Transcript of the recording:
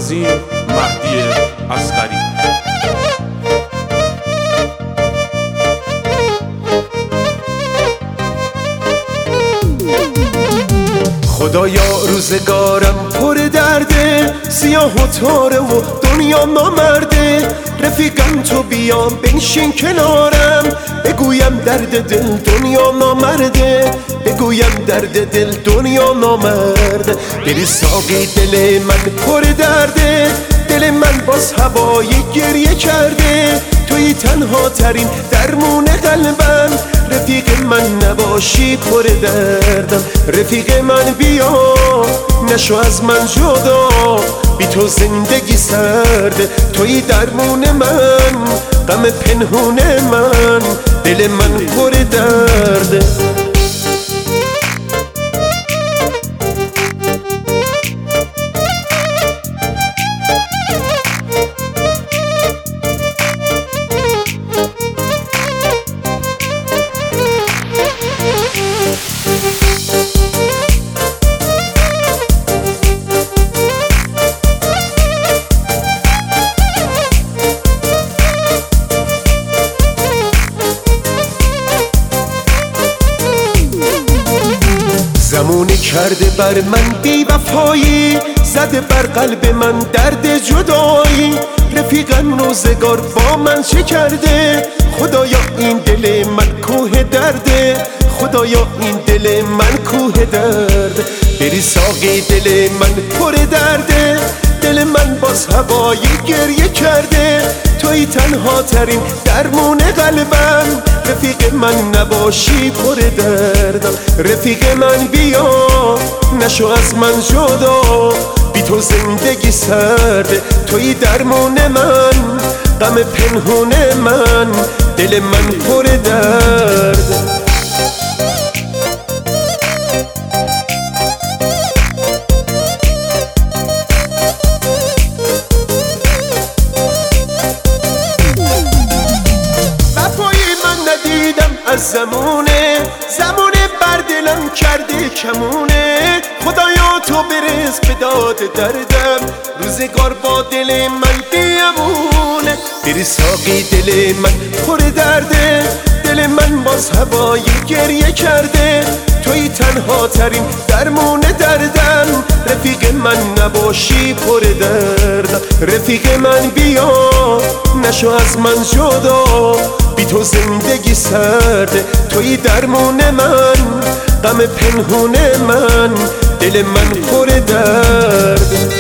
عظیم مهدی اصغری. خدایا روزگارم پر درده، سیاه و تاره و دنیا نامرده. رفیقم تو بیا بنشین کنارم، بگویم درد دل دنیا نامرده، بگویم درد دل دنیا نامرده. بری ساقی دل من پر درده، دل من باز هوای گریه کرده. توی تنها ترین درمون قلبم، رفیق من نباشی پر دردم. رفیق من بیا نشو از من جدا، بی تو زندگی سرده. توی درمون من، غم پنهون من، دل من پر درده. زمونه کرده بر من بی وفایی، زده بر قلب من درد جدایی. رفیقم روزگار با من چه کرده، خدایا این دل من کوه درده، خدایا این دل من کوه درده. بری ساقی دل من پر درده، دل من باز هوای گریه کرده. توی تنها ترین درمون قلبم، رفیق من نباشی پر دردم. رفیق من بیا نشو از من جدا، بی تو زندگی سرده. توی درمون من، غم پنهون من، دل من پر درده. از زمونه بر دلم کرده کمونه. خدایا تو برس به داد دردم، روزگار با دل من بیمونه. بری ساقی دل من پر درده، دل من باز هوای گریه کرده. توی تنها ترین درمون دردم، رفیق من نباشی پر دردم. رفیق من بیا نشو از من جدا، بی تو زندگی سرده. توی درمون من، غم پنهون من، دل من پر درده.